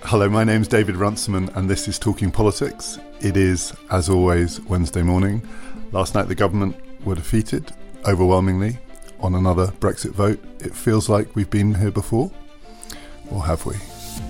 Hello, my name's David Runciman and this is Talking Politics. It is, as always, Wednesday morning. Last night the government were defeated, overwhelmingly, on another Brexit vote. It feels like we've been here before, or have we?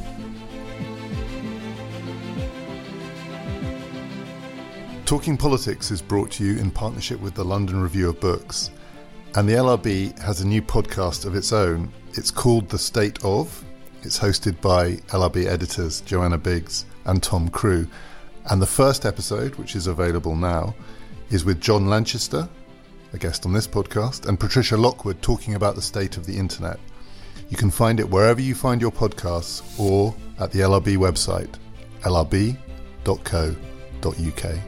Talking Politics is brought to you in partnership with the London Review of Books, and the LRB has a new podcast of its own. It's called The State Of. It's hosted by LRB editors Joanna Biggs and Tom Crew. And the first episode, which is available now, is with John Lanchester, a guest on this podcast, and Patricia Lockwood talking about the state of the internet. You can find it wherever you find your podcasts or at the LRB website, lrb.co.uk.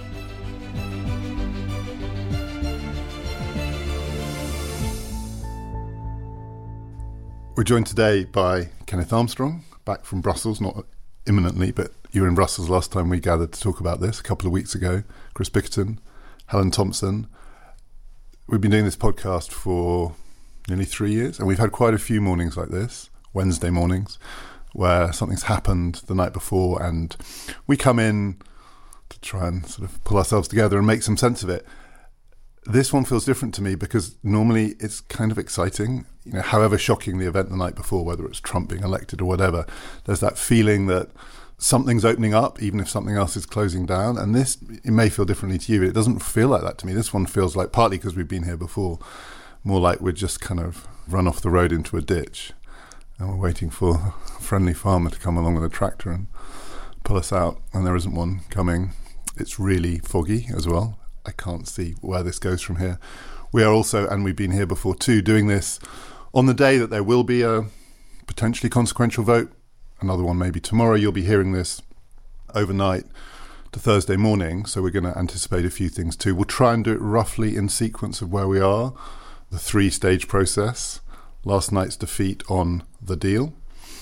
We're joined today by Kenneth Armstrong, back from Brussels, not imminently, but you were in Brussels last time we gathered to talk about this a couple of weeks ago. Chris Bickerton, Helen Thompson. We've been doing this podcast for nearly 3 years, and we've had quite a few mornings like this, Wednesday mornings, where something's happened the night before, and we come in to try and sort of pull ourselves together and make some sense of it. This one feels different to me because normally it's kind of exciting. You know, however shocking the event the night before, whether it's Trump being elected or whatever, there's that feeling that something's opening up, even if something else is closing down. And this, it may feel differently to you, but it doesn't feel like that to me. This one feels like, partly because we've been here before, more like we're just kind of run off the road into a ditch and we're waiting for a friendly farmer to come along with a tractor and pull us out, and there isn't one coming. It's really foggy as well. I can't see where this goes from here. We are also, and we've been here before too, doing this on the day that there will be a potentially consequential vote. Another one maybe tomorrow. You'll be hearing this overnight to Thursday morning, so we're going to anticipate a few things too. We'll try and do it roughly in sequence of where we are. The three-stage process. Last night's defeat on the deal.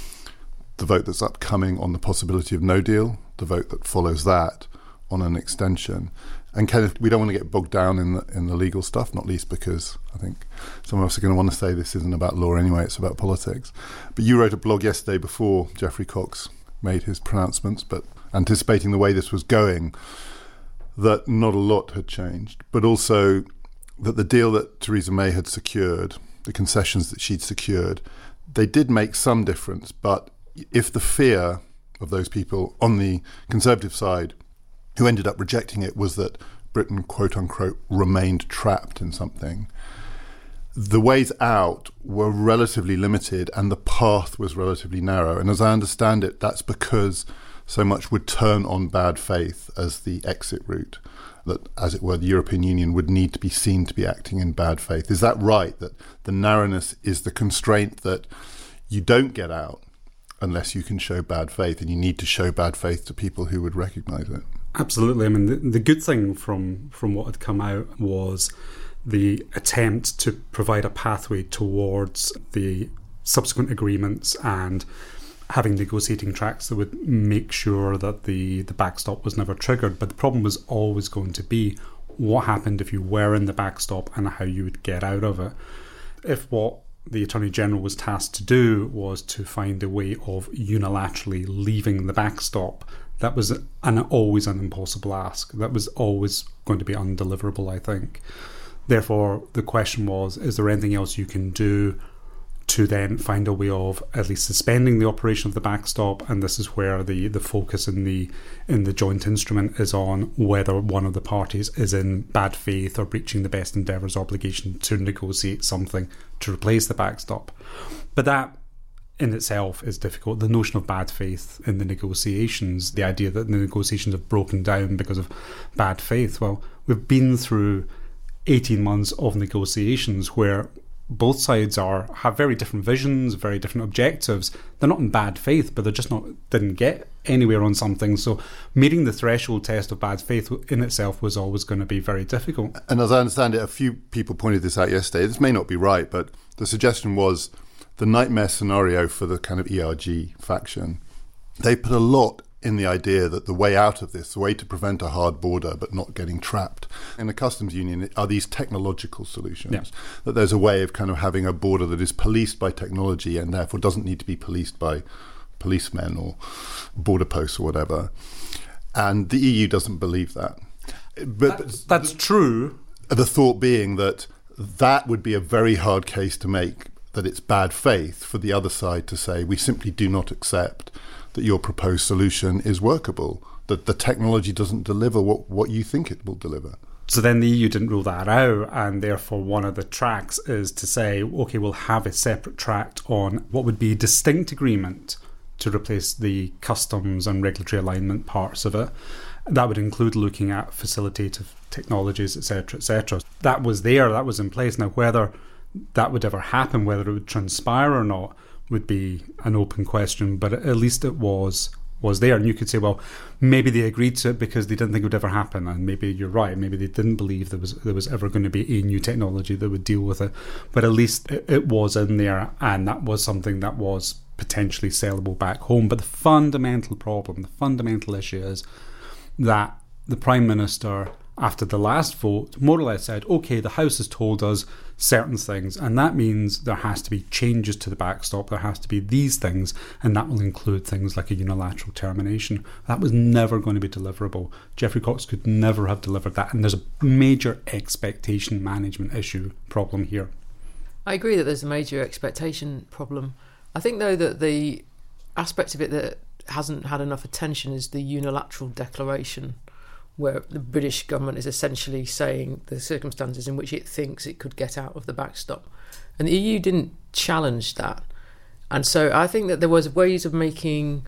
The vote that's upcoming on the possibility of no deal. The vote that follows that on an extension. And Kenneth, we don't want to get bogged down in the legal stuff, not least because I think some of us are going to want to say this isn't about law anyway, it's about politics. But you wrote a blog yesterday before Geoffrey Cox made his pronouncements, but anticipating the way this was going, that not a lot had changed, but also that the deal that Theresa May had secured, the concessions that she'd secured, they did make some difference. But if the fear of those people on the Conservative side who ended up rejecting it was that Britain, quote unquote, remained trapped in something, the ways out were relatively limited and the path was relatively narrow. And as I understand it, that's because so much would turn on bad faith as the exit route, that, as it were, the European Union would need to be seen to be acting in bad faith. Is that right, that the narrowness is the constraint, that you don't get out unless you can show bad faith, and you need to show bad faith to people who would recognise it? Absolutely. I mean, the good thing from what had come out was the attempt to provide a pathway towards the subsequent agreements and having negotiating tracks that would make sure that the backstop was never triggered. But the problem was always going to be what happened if you were in the backstop and how you would get out of it. If what the Attorney General was tasked to do was to find a way of unilaterally leaving the backstop, that was always an impossible ask. That was always going to be undeliverable, I think. Therefore, the question was, is there anything else you can do to then find a way of at least suspending the operation of the backstop? And this is where the focus in the joint instrument is on whether one of the parties is in bad faith or breaching the best endeavours obligation to negotiate something to replace the backstop. But that in itself is difficult. The notion of bad faith in the negotiations, the idea that the negotiations have broken down because of bad faith. Well, we've been through 18 months of negotiations where both sides have very different visions, very different objectives. They're not in bad faith, but didn't get anywhere on something. So meeting the threshold test of bad faith in itself was always going to be very difficult. And as I understand it, a few people pointed this out yesterday. This may not be right, but the suggestion was the nightmare scenario for the kind of ERG faction. They put a lot in the idea that the way out of this, the way to prevent a hard border but not getting trapped in the customs union, are these technological solutions. Yeah. That there's a way of kind of having a border that is policed by technology and therefore doesn't need to be policed by policemen or border posts or whatever. And the EU doesn't believe that. But that's true. The thought being that would be a very hard case to make, that it's bad faith for the other side to say, we simply do not accept that your proposed solution is workable, that the technology doesn't deliver what you think it will deliver. So then the EU didn't rule that out, and therefore one of the tracks is to say, OK, we'll have a separate track on what would be a distinct agreement to replace the customs and regulatory alignment parts of it. That would include looking at facilitative technologies, etc., etc. That was there, that was in place. Now, whether that would ever happen, whether it would transpire or not, would be an open question, but at least it was there. And you could say, well, maybe they agreed to it because they didn't think it would ever happen, and maybe you're right, maybe they didn't believe there was ever going to be a new technology that would deal with it, but at least it was in there, and that was something that was potentially sellable back home. But the fundamental problem, the fundamental issue is that the Prime Minister, after the last vote, more or less said, OK, the House has told us certain things, and that means there has to be changes to the backstop, there has to be these things, and that will include things like a unilateral termination. That was never going to be deliverable. Geoffrey Cox could never have delivered that, and there's a major expectation management problem here. I agree that there's a major expectation problem. I think, though, that the aspect of it that hasn't had enough attention is the unilateral declaration, where the British government is essentially saying the circumstances in which it thinks it could get out of the backstop. And the EU didn't challenge that. And so I think that there was ways of making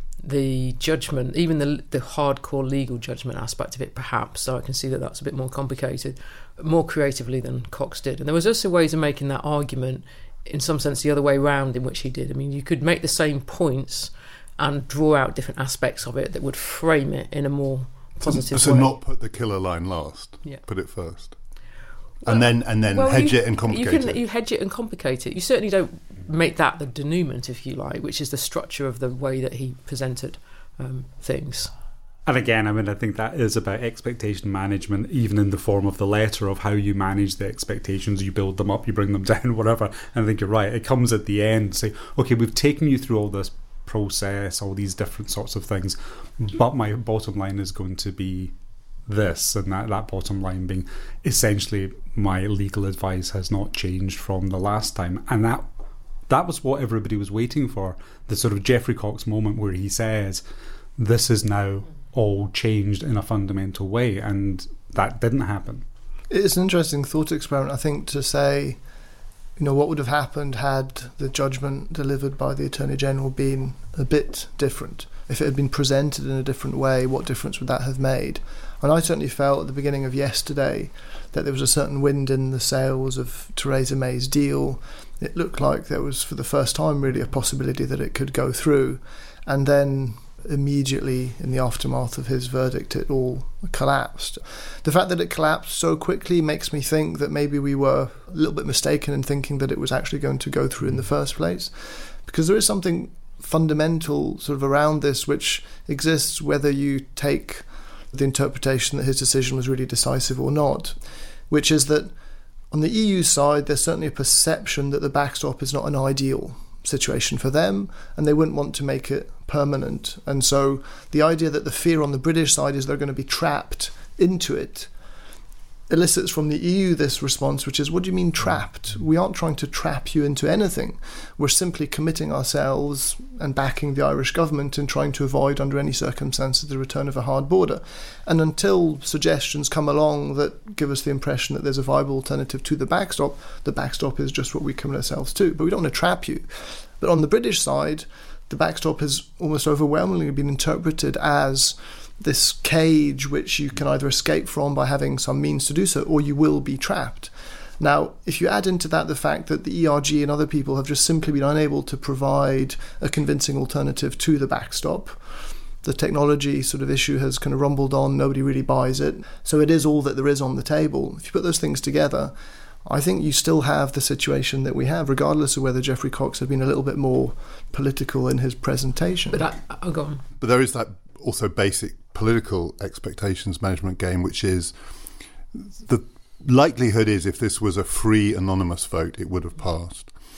the judgment, even the hardcore legal judgment aspect of it, perhaps, so I can see that that's a bit more complicated, more creatively than Cox did. And there was also ways of making that argument, in some sense, the other way around in which he did. I mean, you could make the same points and draw out different aspects of it that would frame it in a more positive way. So not put the killer line last, put it first. Well, and then hedge it and complicate it. You hedge it and complicate it. You certainly don't make that the denouement, if you like, which is the structure of the way that he presented things. And again, I mean, I think that is about expectation management, even in the form of the letter, of how you manage the expectations. You build them up, you bring them down, whatever. And I think you're right. It comes at the end, say, OK, we've taken you through all this process, all these different sorts of things, but my bottom line is going to be this, and that bottom line being essentially my legal advice has not changed from the last time. And that was what everybody was waiting for, the sort of Geoffrey Cox moment where he says this is now all changed in a fundamental way, and that didn't happen. It's an interesting thought experiment, I think, to say, you know, what would have happened had the judgment delivered by the Attorney General been a bit different? If it had been presented in a different way, what difference would that have made? And I certainly felt at the beginning of yesterday that there was a certain wind in the sails of Theresa May's deal. It looked like there was, for the first time, really a possibility that it could go through. And then immediately in the aftermath of his verdict, it all collapsed. The fact that it collapsed so quickly makes me think that maybe we were a little bit mistaken in thinking that it was actually going to go through in the first place, because there is something fundamental sort of around this which exists whether you take the interpretation that his decision was really decisive or not, which is that on the EU side there's certainly a perception that the backstop is not an ideal situation for them, and they wouldn't want to make it permanent. And so the idea that the fear on the British side is they're going to be trapped into it elicits from the EU this response, which is, what do you mean trapped? We aren't trying to trap you into anything. We're simply committing ourselves and backing the Irish government in trying to avoid under any circumstances the return of a hard border. And until suggestions come along that give us the impression that there's a viable alternative to the backstop is just what we commit ourselves to. But we don't want to trap you. But on the British side, the backstop has almost overwhelmingly been interpreted as this cage which you can either escape from by having some means to do so, or you will be trapped. Now, if you add into that the fact that the ERG and other people have just simply been unable to provide a convincing alternative to the backstop, the technology sort of issue has kind of rumbled on, nobody really buys it, so it is all that there is on the table. If you put those things together, I think you still have the situation that we have, regardless of whether Geoffrey Cox had been a little bit more political in his presentation. But I'll go on. But there is that also basic political expectations management game, which is the likelihood is if this was a free anonymous vote, it would have passed.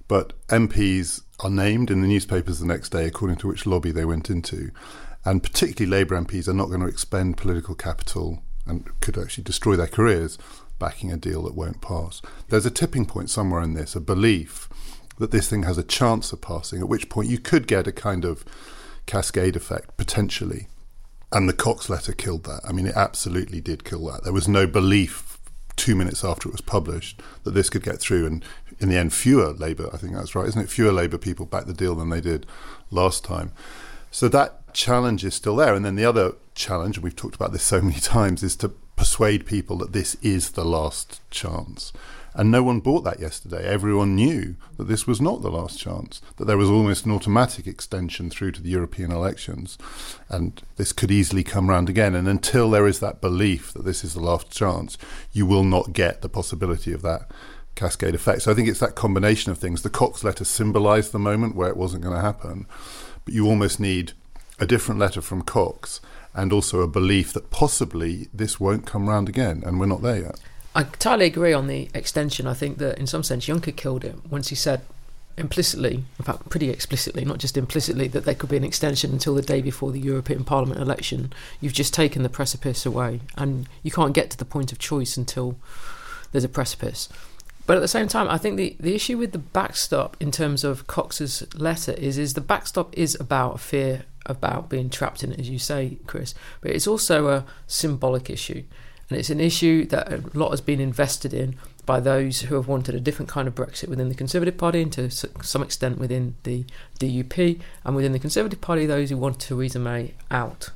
but MPs are named in the newspapers the next day according to which lobby they went into. And particularly Labour MPs are not going to expend political capital and could actually destroy their careers backing a deal that won't pass. There's a tipping point somewhere in this, a belief that this thing has a chance of passing, at which point you could get a kind of cascade effect, potentially. And the Cox letter killed that. I mean, it absolutely did kill that. There was no belief 2 minutes after it was published that this could get through. And in the end, fewer Labour, I think that's right, isn't it? Fewer Labour people backed the deal than they did last time. So that challenge is still there. And then the other challenge, and we've talked about this so many times, is to persuade people that this is the last chance. And no one bought that yesterday. Everyone knew that this was not the last chance, that there was almost an automatic extension through to the European elections, and this could easily come round again. And until there is that belief that this is the last chance, you will not get the possibility of that cascade effect. So I think it's that combination of things. The Cox letter symbolised the moment where it wasn't going to happen, but you almost need a different letter from Cox and also a belief that possibly this won't come round again, and we're not there yet. I entirely agree on the extension. I think that in some sense Juncker killed it once he said implicitly, in fact pretty explicitly, not just implicitly, that there could be an extension until the day before the European Parliament election. You've just taken the precipice away, and you can't get to the point of choice until there's a precipice. But at the same time, I think the issue with the backstop in terms of Cox's letter is the backstop is about a fear about being trapped in it, as you say, Chris, but it's also a symbolic issue. And it's an issue that a lot has been invested in by those who have wanted a different kind of Brexit within the Conservative Party and to some extent within the DUP, and within the Conservative Party, those who want Theresa May out.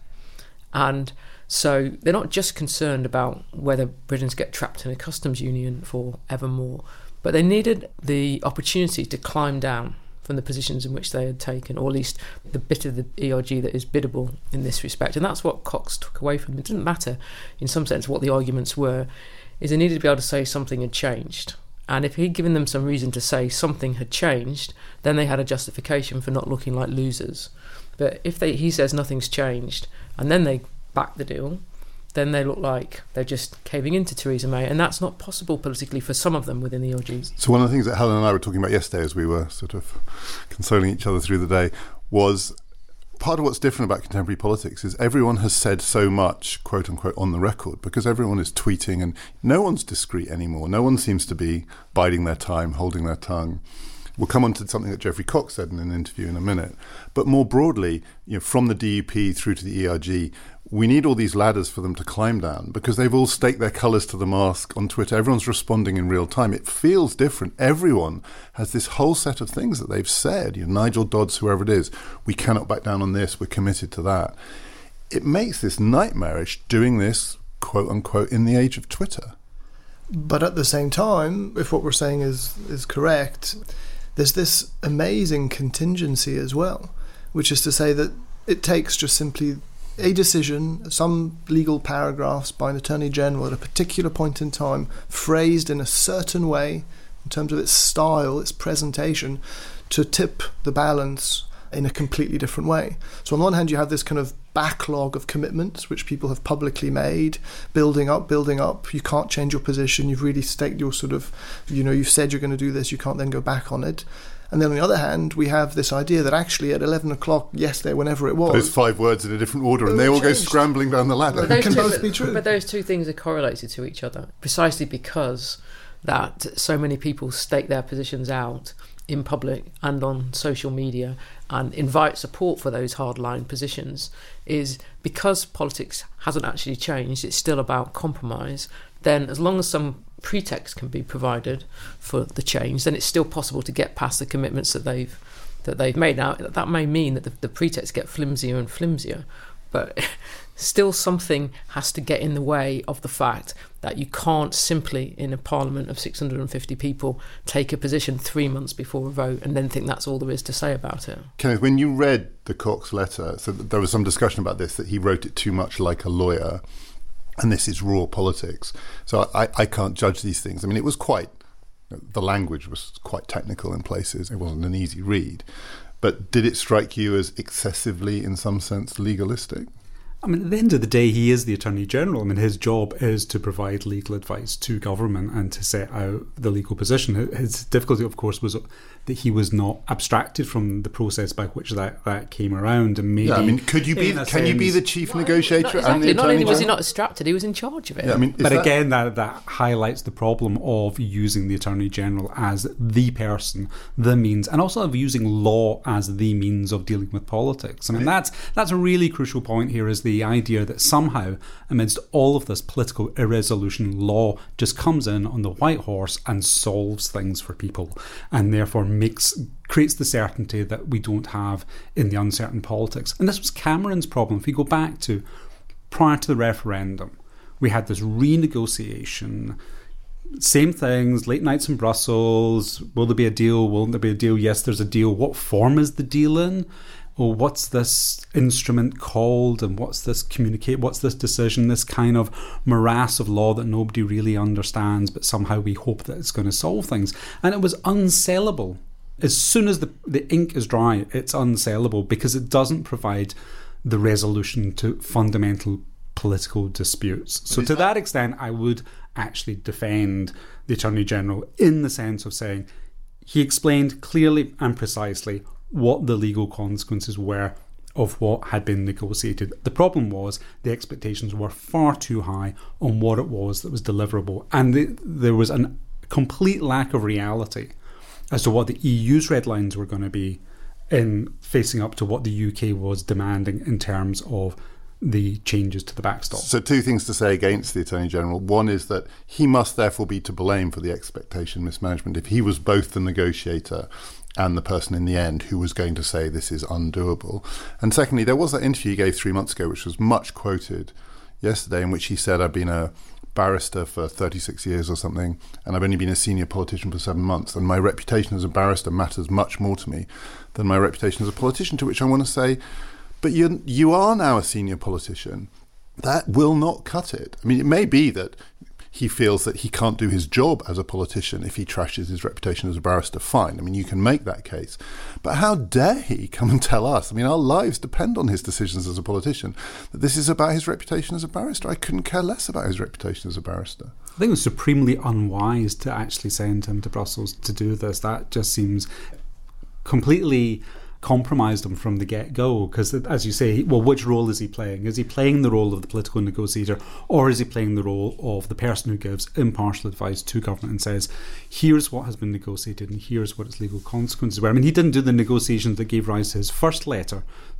And so they're not just concerned about whether Britons get trapped in a customs union for evermore, but they needed the opportunity to climb down from the positions in which they had taken, or at least the bit of the ERG that is biddable in this respect. And that's what Cox took away from them. It didn't matter, in some sense, what the arguments were, is they needed to be able to say something had changed. And if he'd given them some reason to say something had changed, then they had a justification for not looking like losers. But if he says nothing's changed, and then they back the deal, then they look like they're just caving into Theresa May, and that's not possible politically for some of them within the ERGs. So one of the things that Helen and I were talking about yesterday as we were sort of consoling each other through the day was part of what's different about contemporary politics is everyone has said so much, quote unquote, on the record, because everyone is tweeting and no one's discreet anymore. No one seems to be biding their time, holding their tongue. We'll come on to something that Geoffrey Cox said in an interview in a minute. But more broadly, from the DUP through to the ERG, we need all these ladders for them to climb down because they've all staked their colours to the mast on Twitter. Everyone's responding in real time. It feels different. Everyone has this whole set of things that they've said. Nigel Dodds, whoever it is, we cannot back down on this. We're committed to that. It makes this nightmarish doing this, quote unquote, in the age of Twitter. But at the same time, if what we're saying is correct, there's this amazing contingency as well, which is to say that it takes just simply a decision, some legal paragraphs by an Attorney General at a particular point in time, phrased in a certain way in terms of its style, its presentation, to tip the balance in a completely different way. So on one hand, you have this kind of backlog of commitments which people have publicly made, building up. You can't change your position. You've really staked your sort of, you've said you're going to do this. You can't then go back on it. And then on the other hand, we have this idea that actually at 11 o'clock yesterday, whenever it was... Those 5 words in a different order, and they all go scrambling down the ladder. It can both be true. But those two things are correlated to each other, precisely because that so many people stake their positions out in public and on social media and invite support for those hardline positions, is because politics hasn't actually changed, it's still about compromise. Then as long as some pretext can be provided for the change, then it's still possible to get past the commitments that they've made. Now that may mean that the pretexts get flimsier and flimsier, but still something has to get in the way of the fact that you can't simply, in a parliament of 650 people, take a position 3 months before a vote and then think that's all there is to say about it. Kenneth, when you read the Cox letter, so there was some discussion about this, that he wrote it too much like a lawyer, and this is raw politics. So I can't judge these things. I mean, it was the language was quite technical in places. It wasn't an easy read. But did it strike you as excessively, in some sense, legalistic? I mean, at the end of the day, he is the Attorney General. I mean, his job is to provide legal advice to government and to set out the legal position. His difficulty, of course, was that he was not abstracted from the process by which that came around. And maybe, yeah, I mean, can you be the chief negotiator and the Attorney Not only was he General? not abstracted, he was in charge of it. Yeah, I mean, but again, that highlights the problem of using the Attorney General as the person, the means, and also of using law as the means of dealing with politics. I mean, that's a really crucial point here, is the idea that somehow, amidst all of this political irresolution, law just comes in on the white horse and solves things for people, and therefore creates the certainty that we don't have in the uncertain politics. And this was Cameron's problem. If we go back to prior to the referendum, we had this renegotiation, same things, late nights in Brussels. Will there be a deal? Won't there be a deal? Yes, there's a deal. What form is the deal in? Or what's this instrument called, and what's this decision, this kind of morass of law that nobody really understands, but somehow we hope that it's going to solve things. And it was unsellable. As soon as the ink is dry, it's unsellable, because it doesn't provide the resolution to fundamental political disputes. So to that extent, I would actually defend the Attorney General in the sense of saying he explained clearly and precisely what the legal consequences were of what had been negotiated. The problem was the expectations were far too high on what it was that was deliverable, and there was a complete lack of reality as to what the EU's red lines were going to be in facing up to what the UK was demanding in terms of the changes to the backstop. So two things to say against the Attorney General. One is that he must therefore be to blame for the expectation mismanagement if he was both the negotiator and the person in the end who was going to say this is undoable. And secondly, there was that interview he gave 3 months ago, which was much quoted yesterday, in which he said, I've been a barrister for 36 years or something, and I've only been a senior politician for 7 months, and my reputation as a barrister matters much more to me than my reputation as a politician, to which I want to say, but you are now a senior politician. That will not cut it. I mean, it may be that he feels that he can't do his job as a politician if he trashes his reputation as a barrister. Fine. I mean, you can make that case. But how dare he come and tell us, I mean, our lives depend on his decisions as a politician, that this is about his reputation as a barrister. I couldn't care less about his reputation as a barrister. I think it was supremely unwise to actually send him to Brussels to do this. That just seems completely compromised him from the get-go, because, as you say, well, which role is he playing? Is he playing the role of the political negotiator, or is he playing the role of the person who gives impartial advice to government and says, here's what has been negotiated and here's what its legal consequences were? I mean, he didn't do the negotiations that gave rise to his first letter,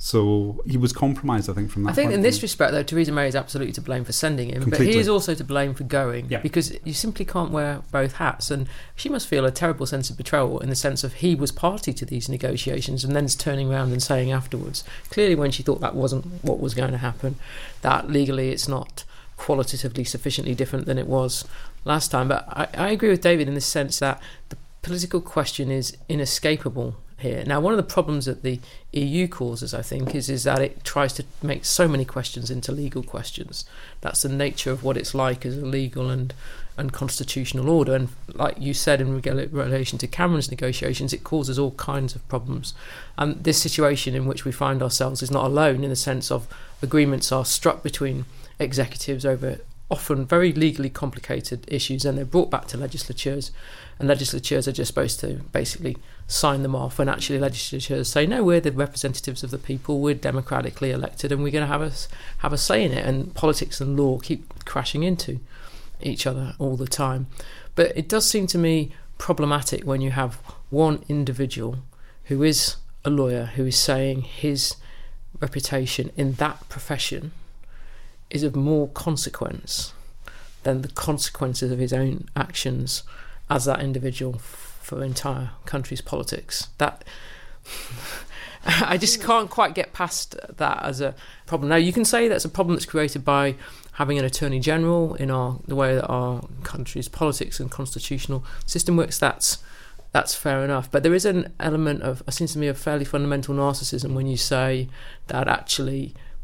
so he was compromised, I think, from that. I think in this respect, though, Theresa May is absolutely to blame for sending him, completely. But he is also to blame for going, yeah, because you simply can't wear both hats, and she must feel a terrible sense of betrayal in the sense of he was party to these negotiations and then turning around and saying afterwards, clearly when she thought that wasn't what was going to happen, that legally it's not qualitatively sufficiently different than it was last time. But I agree with David in the sense that the political question is inescapable here. Now, one of the problems that the EU causes, I think, is that it tries to make so many questions into legal questions. That's the nature of what it's like as a legal and constitutional order. And like you said, in relation to Cameron's negotiations, it causes all kinds of problems. And this situation in which we find ourselves is not alone, in the sense of agreements are struck between executives over often very legally complicated issues, and they're brought back to legislatures, and legislatures are just supposed to basically sign them off, and actually legislatures say, no, we're the representatives of the people, we're democratically elected, and we're going to have a say in it. And politics and law keep crashing into each other all the time. But it does seem to me problematic when you have one individual who is a lawyer who is saying his reputation in that profession is of more consequence than the consequences of his own actions as that individual for entire country's politics. That I just can't quite get past that as a problem. Now, you can say that's a problem that's created by having an Attorney General in the way that our country's politics and constitutional system works. That's fair enough. But there is an element of, it seems to me, of fairly fundamental narcissism when you say that actually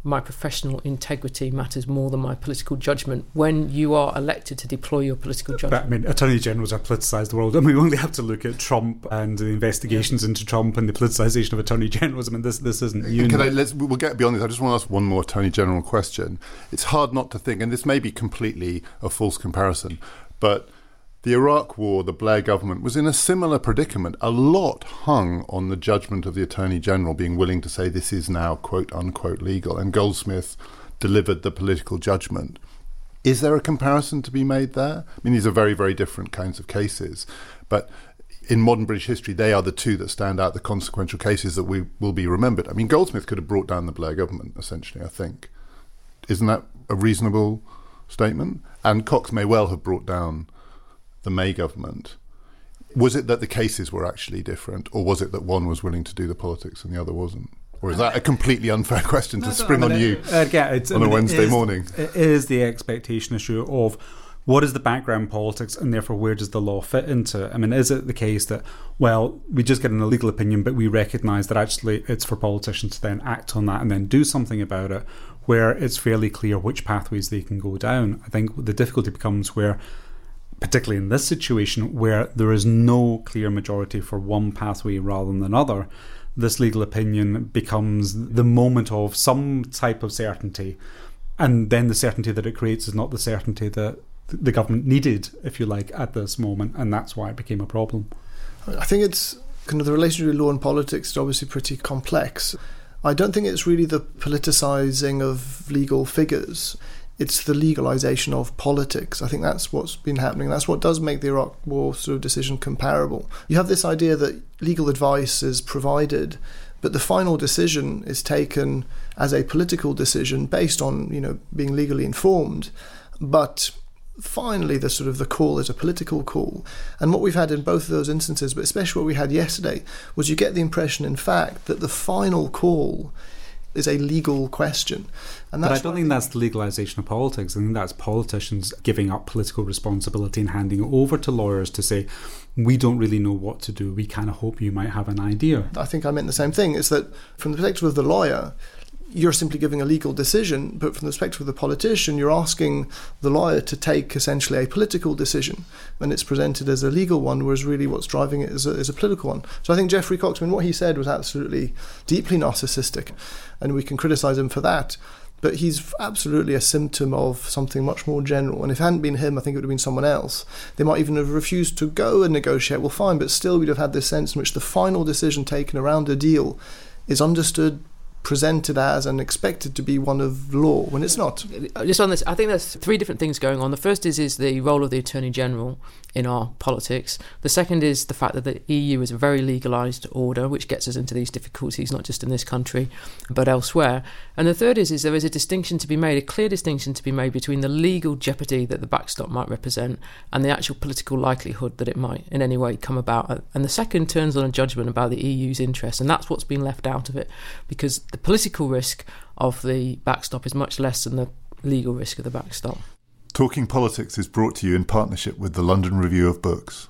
my professional integrity matters more than my political judgment when you are elected to deploy your political judgment. But, I mean, attorney generals are politicised the world. I mean, we only have to look at Trump and the investigations into Trump and the politicisation of attorney generals. I mean, this isn't unique. We'll get beyond this. I just want to ask one more attorney general question. It's hard not to think, and this may be completely a false comparison, but the Iraq War, the Blair government, was in a similar predicament. A lot hung on the judgment of the Attorney General being willing to say this is now quote-unquote legal, and Goldsmith delivered the political judgment. Is there a comparison to be made there? I mean, these are very, very different kinds of cases, but in modern British history, they are the two that stand out, the consequential cases that we will be remembered. I mean, Goldsmith could have brought down the Blair government, essentially, I think. Isn't that a reasonable statement? And Cox may well have brought down the May government. Was it that the cases were actually different, or was it that one was willing to do the politics and the other wasn't? Or is that a completely unfair question to spring on you on a Wednesday morning? It is the expectation issue of what is the background politics, and therefore where does the law fit into it? I mean, is it the case that, well, we just get an illegal opinion, but we recognise that actually it's for politicians to then act on that and then do something about it, where it's fairly clear which pathways they can go down? I think the difficulty becomes where, particularly in this situation where there is no clear majority for one pathway rather than another, this legal opinion becomes the moment of some type of certainty, and then the certainty that it creates is not the certainty that the government needed, if you like, at this moment, and that's why it became a problem. I think it's kind of the relationship with law and politics is obviously pretty complex. I don't think it's really the politicising of legal figures. It's the legalisation of politics. I think that's what's been happening. That's what does make the Iraq War sort of decision comparable. You have this idea that legal advice is provided, but the final decision is taken as a political decision based on, being legally informed. But finally, the call is a political call. And what we've had in both of those instances, but especially what we had yesterday, was you get the impression, in fact, that the final call is a legal question. And but I don't think that's the legalisation of politics. I think that's politicians giving up political responsibility and handing it over to lawyers to say, we don't really know what to do. We kind of hope you might have an idea. I think I meant the same thing. It's that from the perspective of the lawyer, you're simply giving a legal decision, but from the perspective of the politician, you're asking the lawyer to take essentially a political decision, and it's presented as a legal one, whereas really what's driving it is a political one. So I think Geoffrey Cox, what he said was absolutely deeply narcissistic, and we can criticise him for that, but he's absolutely a symptom of something much more general. And if it hadn't been him, I think it would have been someone else. They might even have refused to go and negotiate. Well, fine, but still we'd have had this sense in which the final decision taken around a deal is understood, presented as, and expected to be one of law when it's not. Just on this, I think there's three different things going on. The first is the role of the Attorney General in our politics. The second is the fact that the EU is a very legalised order, which gets us into these difficulties, not just in this country, but elsewhere. And the third is there is a distinction to be made, a clear distinction to be made between the legal jeopardy that the backstop might represent and the actual political likelihood that it might in any way come about. And the second turns on a judgment about the EU's interests, and that's what's been left out of it, because the political risk of the backstop is much less than the legal risk of the backstop. Talking Politics is brought to you in partnership with the London Review of Books.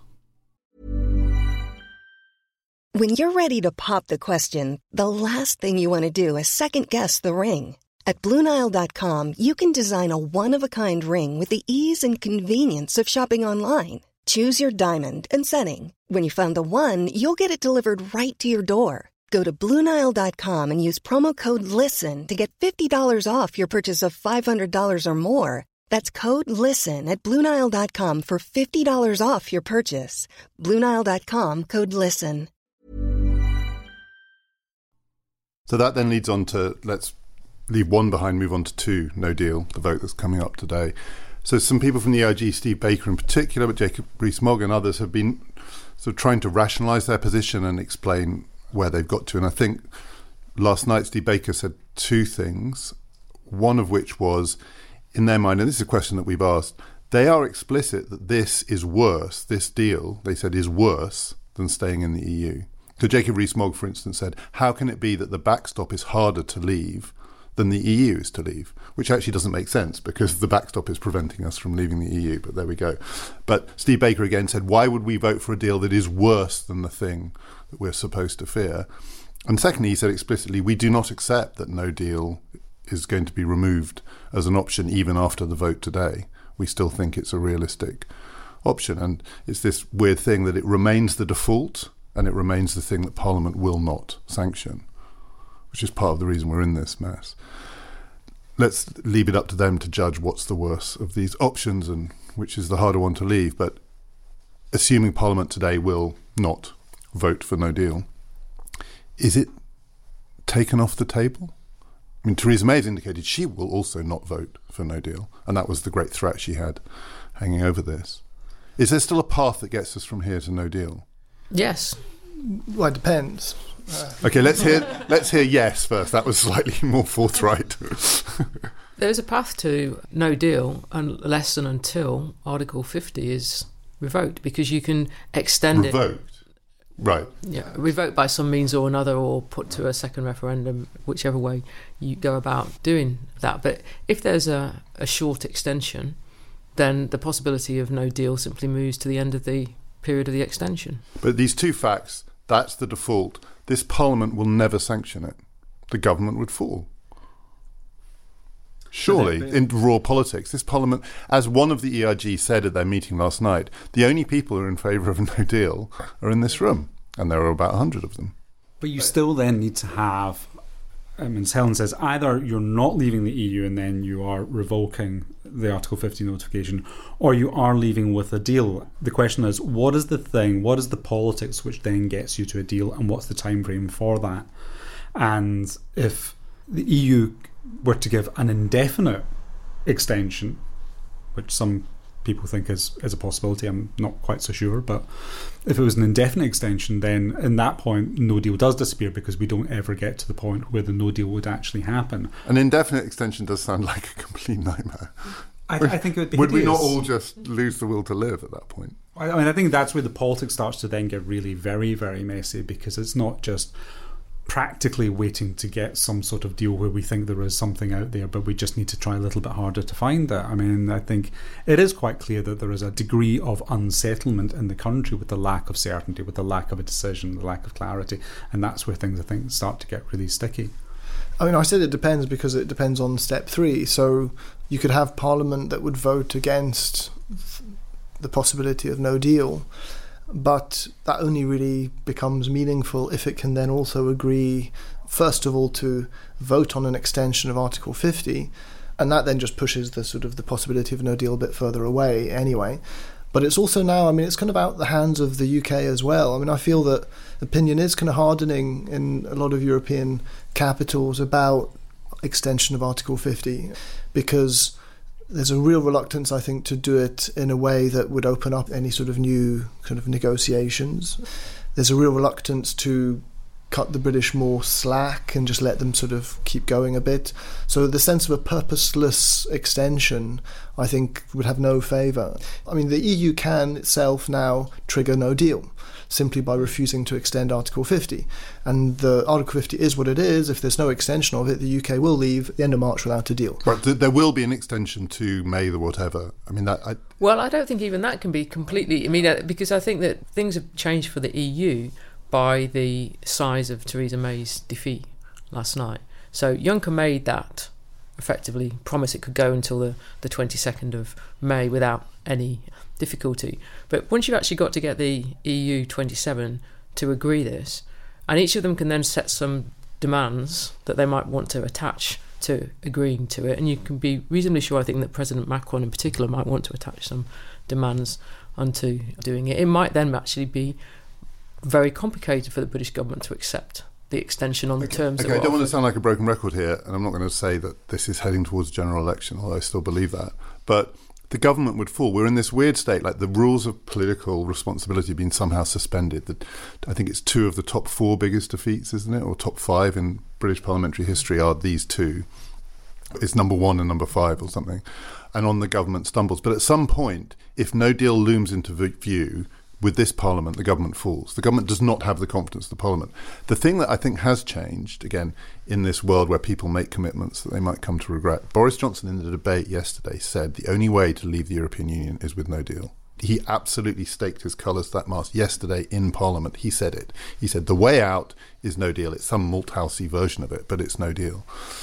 When you're ready to pop the question, the last thing you want to do is second-guess the ring. At BlueNile.com, you can design a one-of-a-kind ring with the ease and convenience of shopping online. Choose your diamond and setting. When you find the one, you'll get it delivered right to your door. Go to BlueNile.com and use promo code LISTEN to get $50 off your purchase of $500 or more. That's code LISTEN at BlueNile.com for $50 off your purchase. BlueNile.com, code LISTEN. So that then leads on to, let's leave one behind, move on to two, no deal, the vote that's coming up today. So some people from the EIG, Steve Baker in particular, but Jacob Rees-Mogg and others have been sort of trying to rationalise their position and explain where they've got to. And I think last night Steve Baker said two things, one of which was, in their mind, and this is a question that we've asked, they are explicit that this is worse, this deal, they said, is worse than staying in the EU. So Jacob Rees-Mogg, for instance, said, how can it be that the backstop is harder to leave than the EU is to leave? Which actually doesn't make sense, because the backstop is preventing us from leaving the EU, but there we go. But Steve Baker again said, why would we vote for a deal that is worse than the thing that we're supposed to fear? And secondly, he said explicitly, we do not accept that no deal is going to be removed as an option even after the vote today. We still think it's a realistic option. And it's this weird thing that it remains the default and it remains the thing that Parliament will not sanction, which is part of the reason we're in this mess. Let's leave it up to them to judge what's the worst of these options and which is the harder one to leave. But assuming Parliament today will not vote for no deal, is it taken off the table? I mean, Theresa May has indicated she will also not vote for no deal, and that was the great threat she had hanging over this. Is there still a path that gets us from here to no deal? Yes. Well, it depends. Okay, let's hear yes first. That was slightly more forthright. There's a path to no deal unless and until Article 50 is revoked, because you can extend Revoked? Right. Yeah, revoked by some means or another, or put to a second referendum, whichever way you go about doing that. But if there's a short extension, then the possibility of no deal simply moves to the end of the period of the extension. But these two facts, that's the default. This Parliament will never sanction it. The government would fall. Surely, in raw politics, this Parliament, as one of the EIG said at their meeting last night, the only people who are in favour of no deal are in this room, and there are about 100 of them. But you still then need to have, as Helen says, either you're not leaving the EU and then you are revoking the Article 50 notification, or you are leaving with a deal. The question is, what is the thing, what is the politics which then gets you to a deal, and what's the time frame for that? And if the EU were to give an indefinite extension, which some people think is a possibility, I'm not quite so sure, but if it was an indefinite extension, then in that point no deal does disappear, because we don't ever get to the point where the no deal would actually happen. An indefinite extension does sound like a complete nightmare. I think it would be Would we hideous. not all just lose the will to live at that point? I think that's where the politics starts to then get really very, very messy, because it's not just practically waiting to get some sort of deal where we think there is something out there, but we just need to try a little bit harder to find it. I mean, I think it is quite clear that there is a degree of unsettlement in the country with the lack of certainty, with the lack of a decision, the lack of clarity, and that's where things, I think, start to get really sticky. I mean, I said it depends because it depends on step 3. So you could have Parliament that would vote against the possibility of no deal, but that only really becomes meaningful if it can then also agree, first of all, to vote on an extension of Article 50, and that then just pushes the sort of the possibility of no deal a bit further away anyway. But it's also now, I mean, it's kind of out the hands of the UK as well. I mean, I feel that opinion is kind of hardening in a lot of European capitals about extension of Article 50, because there's a real reluctance, I think, to do it in a way that would open up any sort of new kind of negotiations. There's a real reluctance to cut the British more slack and just let them sort of keep going a bit. So the sense of a purposeless extension, I think, would have no favour. I mean, the EU can itself now trigger no deal simply by refusing to extend Article 50. And the Article 50 is what it is. If there's no extension of it, the UK will leave at the end of March without a deal. Right, there will be an extension to May the whatever. I mean, that... Well, I don't think even that can be completely... I mean, because I think that things have changed for the EU by the size of Theresa May's defeat last night. So Juncker made that effectively promise it could go until the 22nd of May without any difficulty. But once you've actually got to get the EU 27 to agree this, and each of them can then set some demands that they might want to attach to agreeing to it, and you can be reasonably sure, I think, that President Macron in particular might want to attach some demands onto doing it. It might then actually be very complicated for the British government to accept the extension on the terms. Okay, I don't want to sound like a broken record here, and I'm not going to say that this is heading towards a general election, although I still believe that. But the government would fall. We're in this weird state, like the rules of political responsibility have been somehow suspended. I think it's 2 of the top 4 biggest defeats, isn't it? Or top 5 in British parliamentary history are these 2. It's number 1 and number 5 or something. And on the government stumbles. But at some point, if no deal looms into view, with this Parliament, the government falls. The government does not have the confidence of the Parliament. The thing that I think has changed, again, in this world where people make commitments that they might come to regret, Boris Johnson in the debate yesterday said the only way to leave the European Union is with no deal. He absolutely staked his colours to that mast yesterday in Parliament. He said it. He said the way out is no deal. It's some Malthousey version of it, but it's no deal.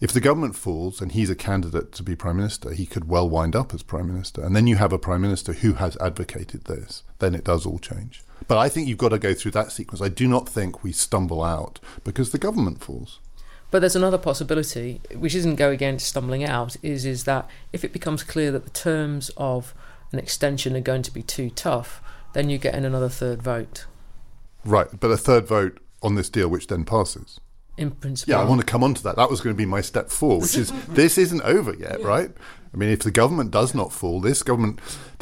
if the government falls and he's a candidate to be Prime Minister, he could well wind up as Prime Minister. And then you have a Prime Minister who has advocated this. Then it does all change. But I think you've got to go through that sequence. I do not think we stumble out because the government falls. But there's another possibility, which isn't go against stumbling out, is that if it becomes clear that the terms of an extension are going to be too tough, then you get in another third vote. Right, but a third vote on this deal, which then passes. In principle. Yeah, I want to come on to that. That was going to be my step 4, which is this isn't over yet, right? I mean, if the government does not fall, this government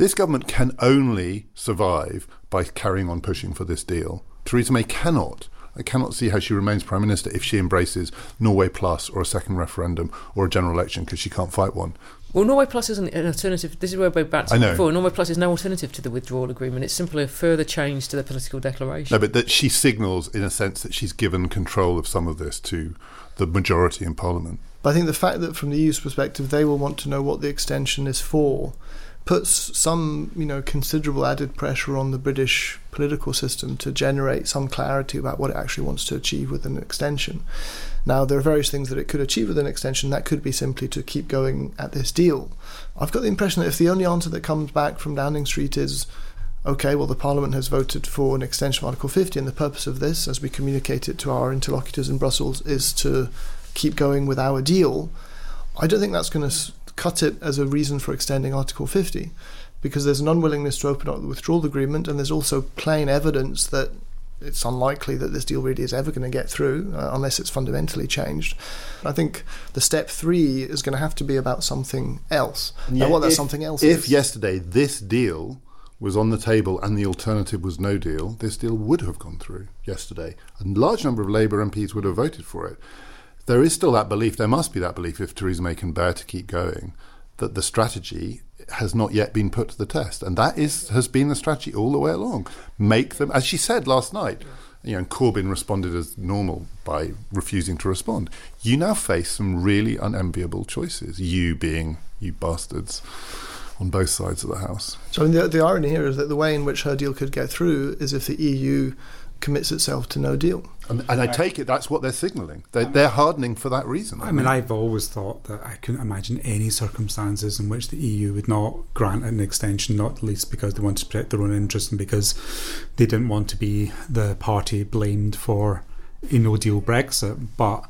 can only survive by carrying on pushing for this deal. Theresa May cannot. I cannot see how she remains Prime Minister if she embraces Norway Plus or a second referendum or a general election, because she can't fight one. Well, Norway Plus isn't an alternative. This is where we're back to before. Norway Plus is no alternative to the withdrawal agreement. It's simply a further change to the political declaration. No, but that she signals, in a sense, that she's given control of some of this to the majority in Parliament. But I think the fact that from the EU's perspective they will want to know what the extension is for puts some, considerable added pressure on the British political system to generate some clarity about what it actually wants to achieve with an extension. Now, there are various things that it could achieve with an extension. That could be simply to keep going at this deal. I've got the impression that if the only answer that comes back from Downing Street is, OK, well, the Parliament has voted for an extension of Article 50, and the purpose of this, as we communicate it to our interlocutors in Brussels, is to keep going with our deal, I don't think that's going to cut it as a reason for extending Article 50, because there's an unwillingness to open up the withdrawal agreement, and there's also plain evidence that it's unlikely that this deal really is ever going to get through unless it's fundamentally changed. I think the step 3 is going to have to be about something else. Now, what that something else is... If yesterday this deal was on the table and the alternative was no deal, this deal would have gone through yesterday. A large number of Labour MPs would have voted for it. There is still that belief, there must be that belief, if Theresa May can bear to keep going, that the strategy has not yet been put to the test. And that has been the strategy all the way along. Make them, as she said last night, and Corbyn responded as normal by refusing to respond. You now face some really unenviable choices, you being, you bastards, on both sides of the house. So the irony here is that the way in which her deal could get through is if the EU commits itself to no deal. And I take it that's what they're signalling. They're hardening for that reason. I mean, I've always thought that I couldn't imagine any circumstances in which the EU would not grant an extension, not least because they want to protect their own interests and because they didn't want to be the party blamed for a no-deal Brexit. But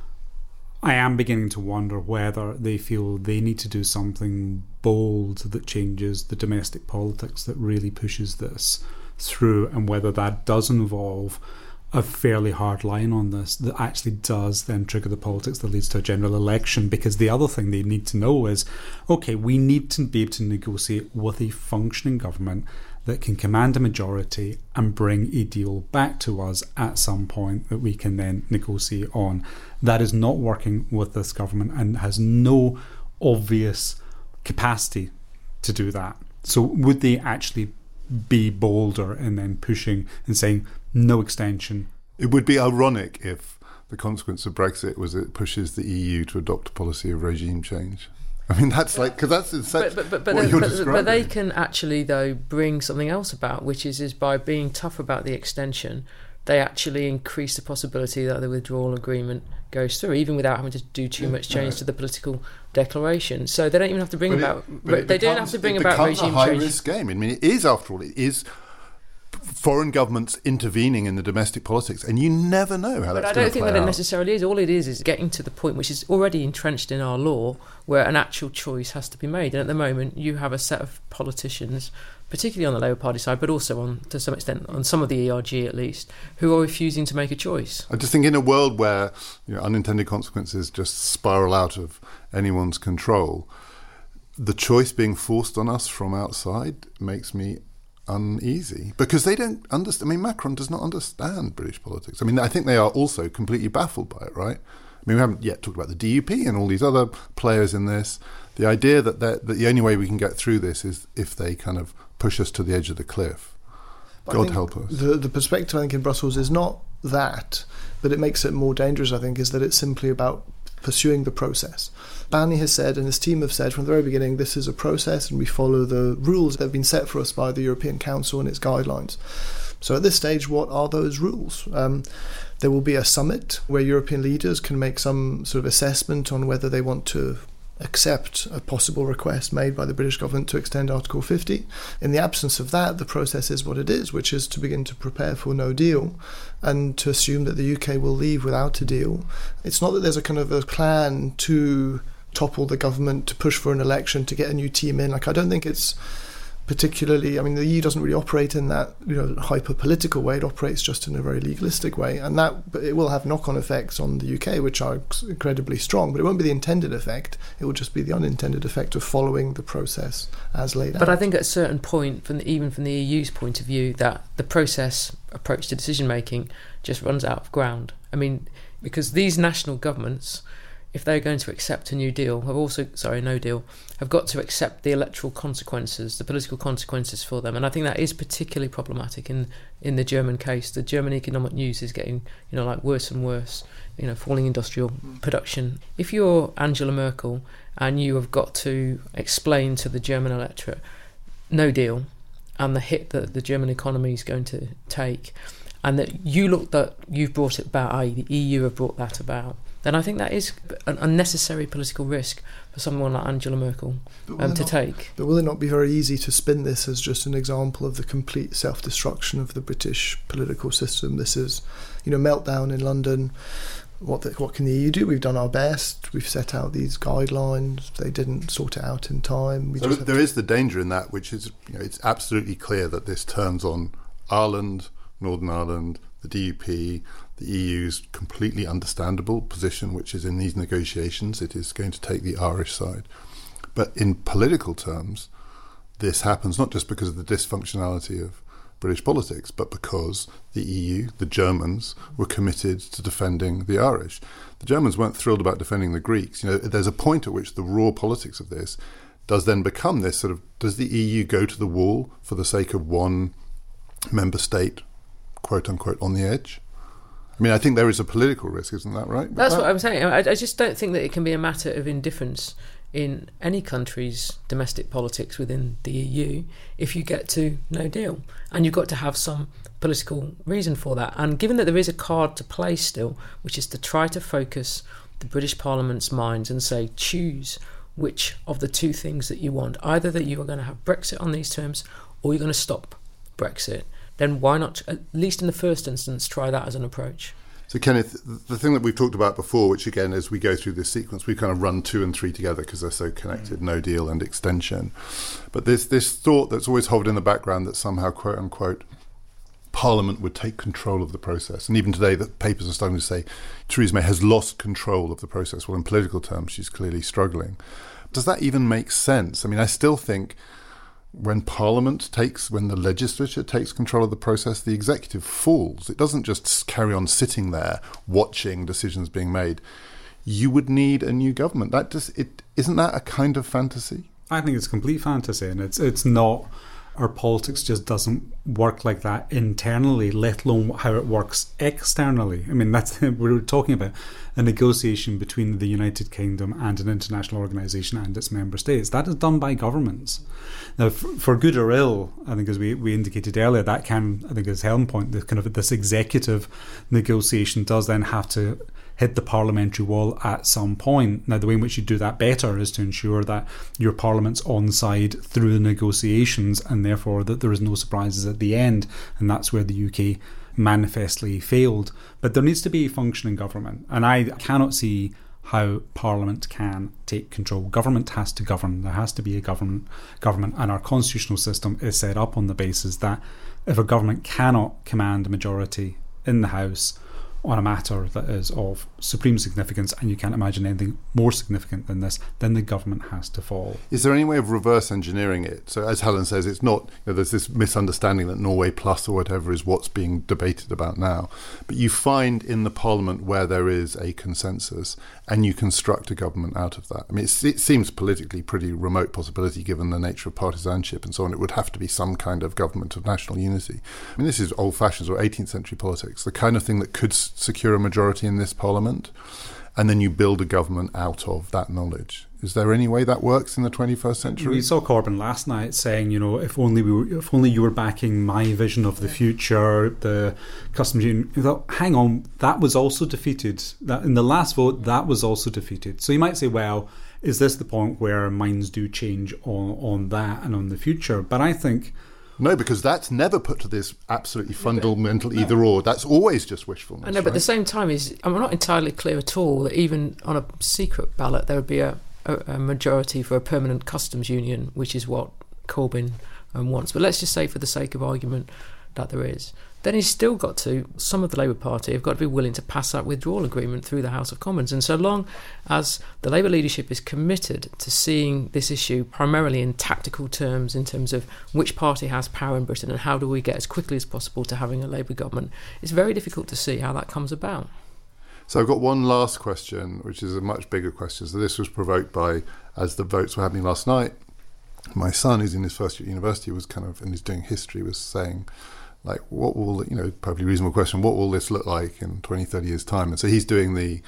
I am beginning to wonder whether they feel they need to do something bold that changes the domestic politics, that really pushes this through, and whether that does involve a fairly hard line on this that actually does then trigger the politics that leads to a general election. Because the other thing they need to know is, OK, we need to be able to negotiate with a functioning government that can command a majority and bring a deal back to us at some point that we can then negotiate on. That is not working with this government and has no obvious capacity to do that. So would they actually be bolder and then pushing and saying no extension? It would be ironic if the consequence of Brexit was it pushes the EU to adopt a policy of regime change. I mean, that's like, because that's what you're describing. But they can actually, though, bring something else about, which is by being tough about the extension, they actually increase the possibility that the withdrawal agreement goes through, even without having to do too much change to the political declaration. So they don't even have to bring about. They don't have to bring about regime change. It becomes a high-risk game. I mean, it is, after all, it is foreign governments intervening in the domestic politics, and you never know how that's going to play out. But I don't think that it necessarily is. All it is getting to the point which is already entrenched in our law, where an actual choice has to be made. And at the moment, you have a set of politicians, particularly on the Labour Party side, but also to some extent on some of the ERG at least, who are refusing to make a choice. I just think in a world where unintended consequences just spiral out of anyone's control, the choice being forced on us from outside makes me uneasy, because they don't understand. I mean, Macron does not understand British politics. I mean, I think they are also completely baffled by it, right? I mean, we haven't yet talked about the DUP and all these other players in this. The idea that the only way we can get through this is if they kind of push us to the edge of the cliff. God help us. The perspective, I think, in Brussels is not that, but it makes it more dangerous, I think, is that it's simply about pursuing the process. Barney has said, and his team have said from the very beginning, this is a process and we follow the rules that have been set for us by the European Council and its guidelines. So at this stage, what are those rules? There will be a summit where European leaders can make some sort of assessment on whether they want to accept a possible request made by the British government to extend Article 50. In the absence of that, the process is what it is, which is to begin to prepare for no deal and to assume that the UK will leave without a deal. It's not that there's a kind of a plan to topple the government, to push for an election, to get a new team in. I don't think it's particularly, the EU doesn't really operate in that hyper-political way. It operates just in a very legalistic way, but it will have knock-on effects on the UK, which are incredibly strong. But it won't be the intended effect. It will just be the unintended effect of following the process as laid out. But I think at a certain point, even from the EU's point of view, that the process approach to decision making just runs out of ground. Because these national governments, if they're going to accept a no deal, have got to accept the electoral consequences, the political consequences for them. And I think that is particularly problematic in the German case. The German economic news is getting, worse and worse, falling industrial production. If you're Angela Merkel and you have got to explain to the German electorate no deal and the hit that the German economy is going to take, and that you've brought it about, i.e. the EU have brought that about, then I think that is an unnecessary political risk for someone like Angela Merkel to take. But will it not be very easy to spin this as just an example of the complete self-destruction of the British political system? This is, meltdown in London. What can the EU do? We've done our best. We've set out these guidelines. They didn't sort it out in time. There is the danger in that, which is, it's absolutely clear that this turns on Ireland, Northern Ireland, the DUP, the EU's completely understandable position, which is in these negotiations, it is going to take the Irish side. But in political terms, this happens not just because of the dysfunctionality of British politics, but because the EU, the Germans, were committed to defending the Irish. The Germans weren't thrilled about defending the Greeks. There's a point at which the raw politics of this does then become this sort of, does the EU go to the wall for the sake of one member state, quote unquote, on the edge? I think there is a political risk, isn't that right? That's what I'm saying. I just don't think that it can be a matter of indifference in any country's domestic politics within the EU if you get to no deal. And you've got to have some political reason for that. And given that there is a card to play still, which is to try to focus the British Parliament's minds and say, choose which of the two things that you want. Either that you are going to have Brexit on these terms or you're going to stop Brexit. Then why not, at least in the first instance, try that as an approach? So, Kenneth, the thing that we've talked about before, which again, as we go through this sequence, we kind of run 2 and 3 together because they're so connected, no deal and extension. But there's this thought that's always hovered in the background that somehow, quote unquote, Parliament would take control of the process. And even today, the papers are starting to say Theresa May has lost control of the process. Well, in political terms, she's clearly struggling. Does that even make sense? I still think when the legislature takes control of the process, the executive falls. It doesn't just carry on sitting there watching decisions being made. You would need a new government. Isn't that a kind of fantasy? I think it's complete fantasy, and it's not. Our politics just doesn't work like that internally, let alone how it works externally. That's we're talking about a negotiation between the United Kingdom and an international organisation and its member states. That is done by governments. Now, for good or ill, I think as we indicated earlier, that can, I think as Helen pointed, this executive negotiation does then have to hit the parliamentary wall at some point. Now, the way in which you do that better is to ensure that your parliament's on side through the negotiations, and therefore that there is no surprises at the end. And that's where the UK manifestly failed. But there needs to be a functioning government, and I cannot see how Parliament can take control. Government has to govern. There has to be a government, and our constitutional system is set up on the basis that if a government cannot command a majority in the House on a matter that is of supreme significance, and you can't imagine anything more significant than this, then the government has to fall. Is there any way of reverse engineering it? So as Helen says, it's not, there's this misunderstanding that Norway Plus or whatever is what's being debated about now. But you find in the Parliament where there is a consensus and you construct a government out of that. It seems politically pretty remote possibility given the nature of partisanship and so on. It would have to be some kind of government of national unity. This is old-fashioned or 18th century politics, the kind of thing that could secure a majority in this Parliament. and then you build a government out of that knowledge. Is there any way that works in the 21st century? We saw Corbyn last night saying, if only you were backing my vision of the future, the customs union. You thought, hang on, that was also defeated. That in the last vote, that was also defeated. So you might say, well, is this the point where minds do change on that and on the future? But I think... No, because that's never put to this absolutely fundamental either or. That's always just wishfulness. I know, but at the same time, I'm not entirely clear at all that even on a secret ballot there would be a majority for a permanent customs union, which is what Corbyn wants. But let's just say, for the sake of argument, that there is. Then he's still got to, some of the Labour Party have got to be willing to pass that withdrawal agreement through the House of Commons. And so long as the Labour leadership is committed to seeing this issue primarily in tactical terms, in terms of which party has power in Britain and how do we get as quickly as possible to having a Labour government, it's very difficult to see how that comes about. So I've got one last question, which is a much bigger question. So this was provoked by, as the votes were happening last night, my son, who's in his first year at university, was and he's doing history, was saying, like, what will, perfectly reasonable question, what will this look like in 20, 30 years' time? And so he's doing the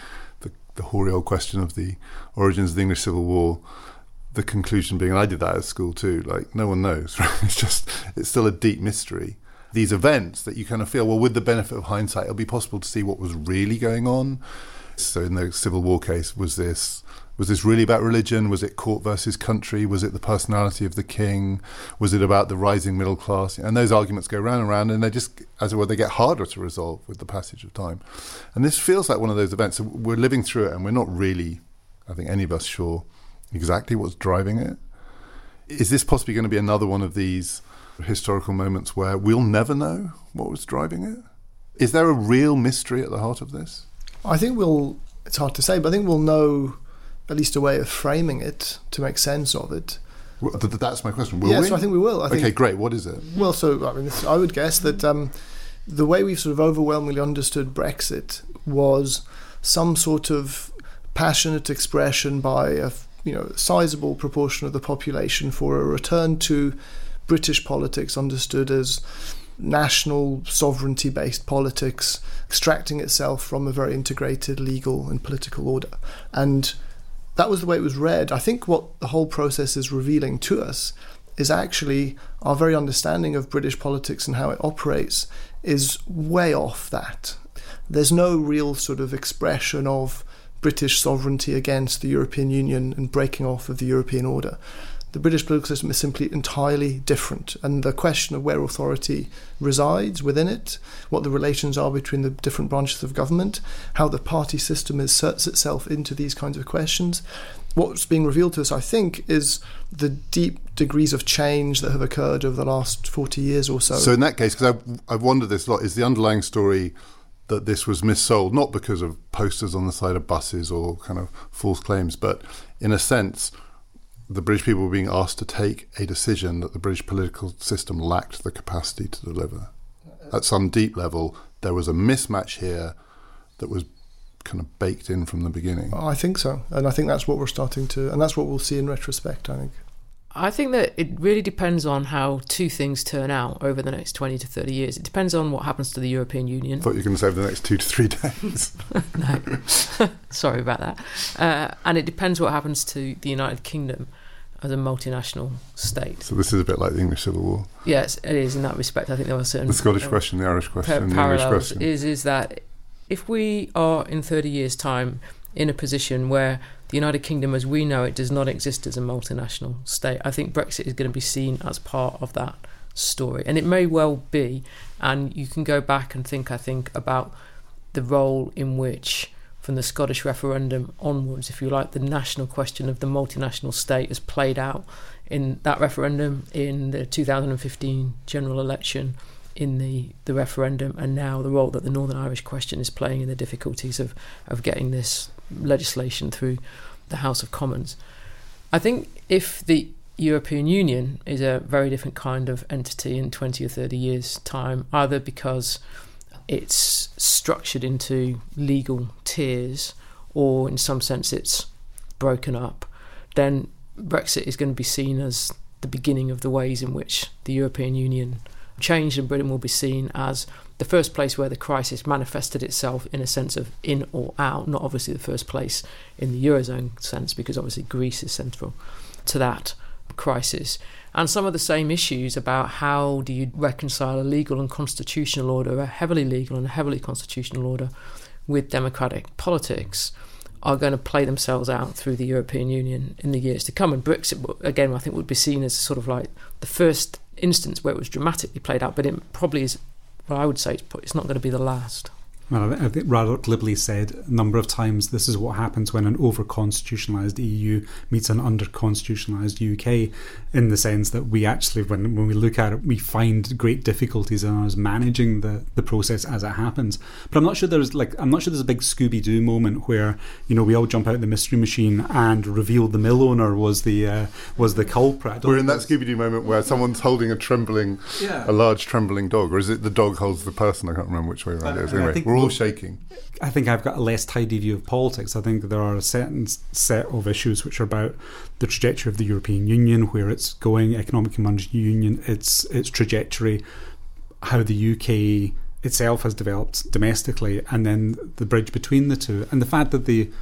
hoary old question of the origins of the English Civil War, the conclusion being, and I did that at school too, like, no one knows, right? It's still a deep mystery. These events that you kind of feel, well, with the benefit of hindsight, it'll be possible to see what was really going on. So in the Civil War case, was this really about religion? Was it court versus country? Was it the personality of the king? Was it about the rising middle class? And those arguments go round and round, and they just, as it were, they get harder to resolve with the passage of time. And this feels like one of those events. So we're living through it, and we're not really, I think, any of us sure exactly what's driving it. Is this possibly going to be another one of these historical moments where we'll never know what was driving it? Is there a real mystery at the heart of this? I think it's hard to say, but I think we'll know at least a way of framing it to make sense of it. Well, that's my question. Will we? Yes, I think we will. Okay, great. What is it? Well, so I would guess that the way we've sort of overwhelmingly understood Brexit was some sort of passionate expression by a sizable proportion of the population for a return to British politics understood as national sovereignty-based politics, extracting itself from a very integrated legal and political order. And that was the way it was read. I think what the whole process is revealing to us is actually our very understanding of British politics and how it operates is way off that. There's no real sort of expression of British sovereignty against the European Union and breaking off of the European order. The British political system is simply entirely different, and the question of where authority resides within it, what the relations are between the different branches of government, how the party system inserts itself into these kinds of questions, what's being revealed to us, I think, is the deep degrees of change that have occurred over the last 40 years or so. So in that case, because I've wondered this a lot, is the underlying story that this was missold, not because of posters on the side of buses or kind of false claims, but in a sense, the British people were being asked to take a decision that the British political system lacked the capacity to deliver. At some deep level, there was a mismatch here that was kind of baked in from the beginning. I think so. And I think that's what we're starting to, and that's what we'll see in retrospect, I think. I think that it really depends on how two things turn out over the next 20 to 30 years. It depends on what happens to the European Union. I thought you were going to say over the next 2 to 3 days. No, sorry about that. And it depends what happens to the United Kingdom as a multinational state. So this is a bit like the English Civil War. Yes, it is in that respect. I think there are certain... The Scottish question, the Irish question, the parallels English question. Is that if we are in 30 years' time in a position where the United Kingdom as we know it does not exist as a multinational state, I think Brexit is going to be seen as part of that story. And it may well be, and you can go back and think, I think, about the role in which, from the Scottish referendum onwards, if you like, the national question of the multinational state has played out in that referendum, in the 2015 general election, in the referendum, and now the role that the Northern Irish question is playing in the difficulties of getting this legislation through the House of Commons. I think if the European Union is a very different kind of entity in 20 or 30 years' time, either because it's structured into legal tiers or in some sense it's broken up, then Brexit is going to be seen as the beginning of the ways in which the European Union changed, and Britain will be seen as the first place where the crisis manifested itself in a sense of in or out, not obviously the first place in the Eurozone sense, because obviously Greece is central to that crisis. And some of the same issues about how do you reconcile a legal and constitutional order, a heavily legal and a heavily constitutional order, with democratic politics are going to play themselves out through the European Union in the years to come. And Brexit, again, I think would be seen as sort of like the first instance where it was dramatically played out, but it probably is, well, I would say it's not going to be the last. Well, I think Radok Libli said a number of times this is what happens when an over-constitutionalised EU meets an under-constitutionalised UK, in the sense that we actually, when we look at it, we find great difficulties in us managing the process as it happens. But I'm not sure there's a big Scooby-Doo moment where, you know, we all jump out the mystery machine and reveal the mill owner was the culprit. We're in that Scooby-Doo moment where someone's holding a large trembling dog, or is it the dog holds the person? I can't remember which way around it is. Anyway, we're all shaking. I think I've got a less tidy view of politics. I think there are a certain set of issues which are about the trajectory of the European Union, where it's going, economic and monetary union, its trajectory, how the UK itself has developed domestically, and then the bridge between the two. And the fact that the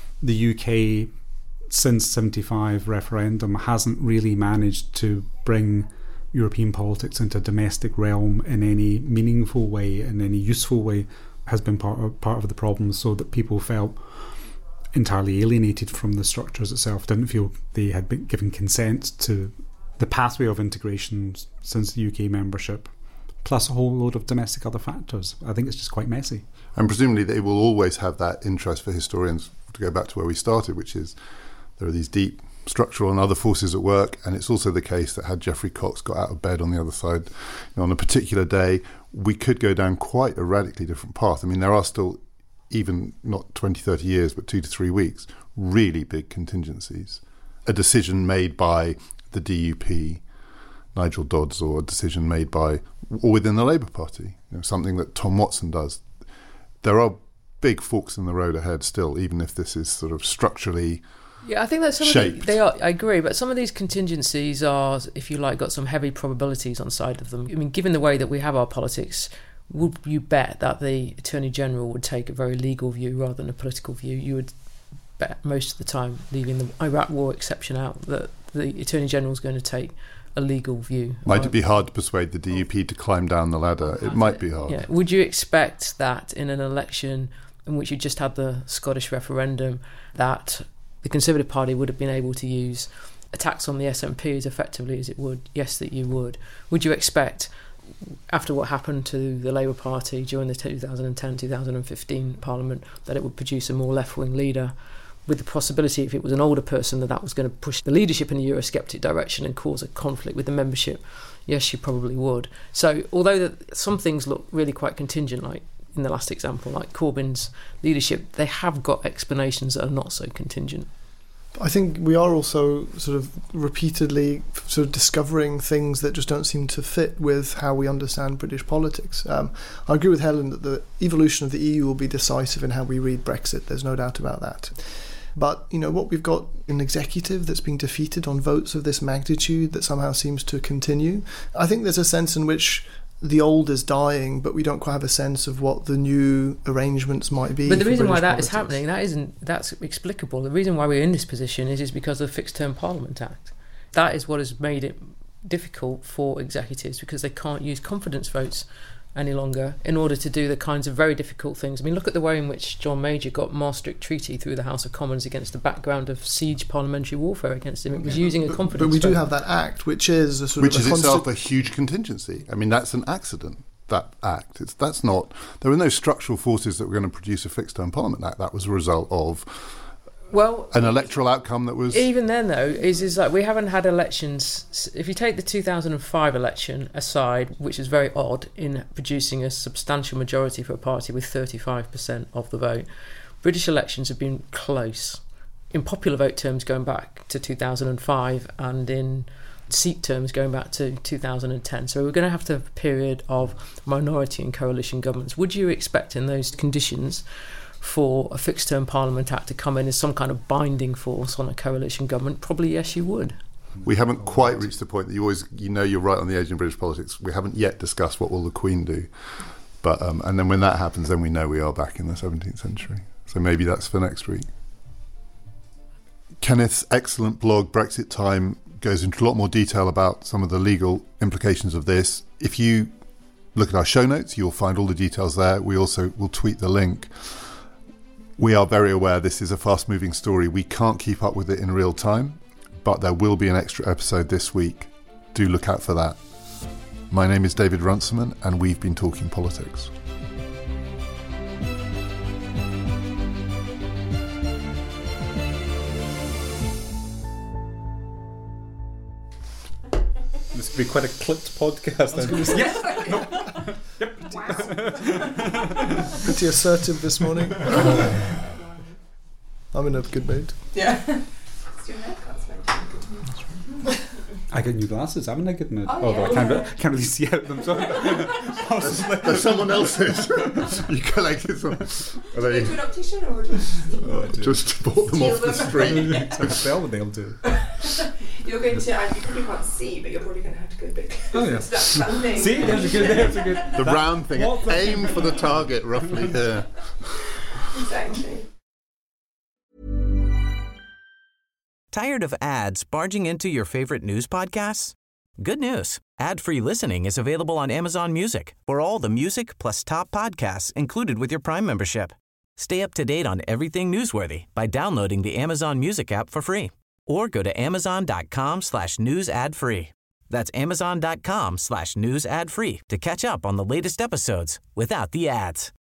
UK, since 75 referendum, hasn't really managed to bring European politics into a domestic realm in any meaningful way, in any useful way, has been part of the problem, so that people felt entirely alienated from the structures itself, didn't feel they had been given consent to the pathway of integration since the UK membership, plus a whole load of domestic other factors. I think it's just quite messy. And presumably they will always have that interest for historians, to go back to where we started, which is there are these deep structural and other forces at work, and it's also the case that had Geoffrey Cox got out of bed on the other side, on a particular day, we could go down quite a radically different path. I mean, there are still, even not 20, 30 years, but 2 to 3 weeks, really big contingencies. A decision made by the DUP, Nigel Dodds, or a decision made by, or within the Labour Party, something that Tom Watson does. There are big forks in the road ahead still, even if this is sort of structurally Yeah, I think that some shaped. of they are. I agree, but some of these contingencies are, if you like, got some heavy probabilities on side of them. I mean, given the way that we have our politics, would you bet that the Attorney General would take a very legal view rather than a political view? You would bet most of the time, leaving the Iraq War exception out, that the Attorney General is going to take a legal view. Might it be hard to persuade the DUP to climb down the ladder? It might be hard. Yeah. Would you expect that in an election in which you just had the Scottish referendum, that the Conservative Party would have been able to use attacks on the SNP as effectively as it would? Yes, that you would. Would you expect, after what happened to the Labour Party during the 2010-2015 Parliament, that it would produce a more left-wing leader, with the possibility, if it was an older person, that was going to push the leadership in a Eurosceptic direction and cause a conflict with the membership? Yes, you probably would. So although some things look really quite contingent, like in the last example, like Corbyn's leadership, they have got explanations that are not so contingent. I think we are also sort of repeatedly sort of discovering things that just don't seem to fit with how we understand British politics. I agree with Helen that the evolution of the EU will be decisive in how we read Brexit. There's no doubt about that. But, what we've got an executive that's being defeated on votes of this magnitude that somehow seems to continue. I think there's a sense in which the old is dying, but we don't quite have a sense of what the new arrangements might be. But the reason why that politics is happening, that's explicable. The reason why we're in this position is because of the Fixed Term Parliament Act. That is what has made it difficult for executives, because they can't use confidence votes any longer in order to do the kinds of very difficult things. I mean, look at the way in which John Major got Maastricht Treaty through the House of Commons against the background of siege parliamentary warfare against him. It was using a confidence vote. But we do have that act, which is a sort which is itself a huge contingency. I mean, that's an accident, that act. That's not... There were no structural forces that were going to produce a Fixed Term Parliament Act. That was a result of an electoral outcome that was... Even then, though, is like we haven't had elections... If you take the 2005 election aside, which is very odd in producing a substantial majority for a party with 35% of the vote, British elections have been close. In popular vote terms going back to 2005, and in seat terms going back to 2010. So we're going to have to have a period of minority and coalition governments. Would you expect in those conditions for a Fixed Term Parliament Act to come in as some kind of binding force on a coalition government? Probably yes, you would. We haven't quite reached the point that you're right on the edge in British politics. We haven't yet discussed what will the Queen do. But and then when that happens, then we know we are back in the 17th century. So maybe that's for next week. Kenneth's excellent blog, Brexit Time, goes into a lot more detail about some of the legal implications of this. If you look at our show notes, you'll find all the details there. We also will tweet the link. We are very aware this is a fast-moving story. We can't keep up with it in real time, but there will be an extra episode this week. Do look out for that. My name is David Runciman, and we've been talking politics. This could be quite a clipped podcast. Yes. Yep. Pretty assertive this morning. I'm in a good mood. Yeah. It's your haircut's very good to me. I get new glasses. I'm in a good mood. Oh, Although yeah. I can't really see out of them. So possibly. There's someone else's. You collected some. Are Do you they go to an optician or just bought them off the street? They'll do. you're going to? You probably can't see, but you're probably going to have to go big. Oh, yeah. So that thing. See, there's a good. The round thing. Aim for the target roughly here. Exactly. Tired of ads barging into your favorite news podcasts? Good news. Ad-free listening is available on Amazon Music for all the music plus top podcasts included with your Prime membership. Stay up to date on everything newsworthy by downloading the Amazon Music app for free or go to amazon.com/news ad free. That's amazon.com/news ad free to catch up on the latest episodes without the ads.